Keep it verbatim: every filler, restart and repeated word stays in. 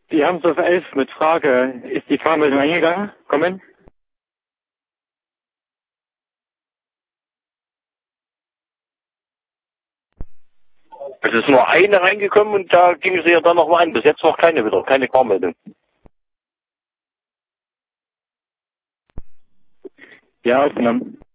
Die haben es auf elf mit Frage. Ist die Fahrmeldung eingegangen? Kommen? Es ist nur eine reingekommen und da ging sie ja dann nochmal an. Bis jetzt noch keine wieder, keine Fahrmeldung. Ja, aufgenommen.